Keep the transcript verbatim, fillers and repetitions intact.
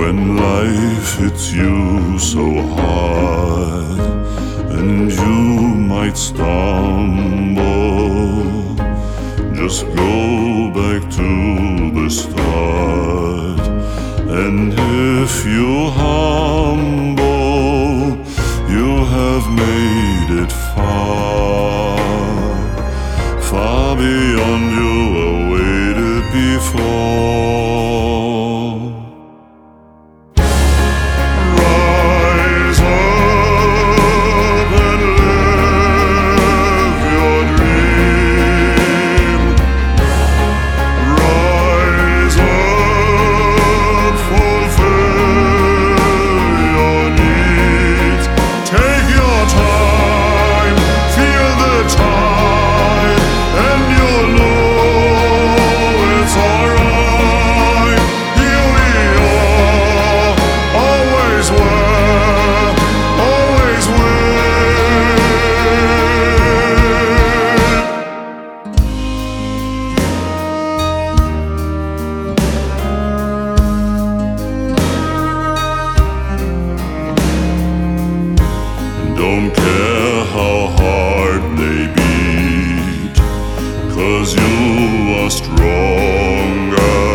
When life hits you so hard and you might stumble, just go back to the start. And if you humble, you have made it far, far beyond you awaited before. Don't care how hard they beat, 'cause you are stronger.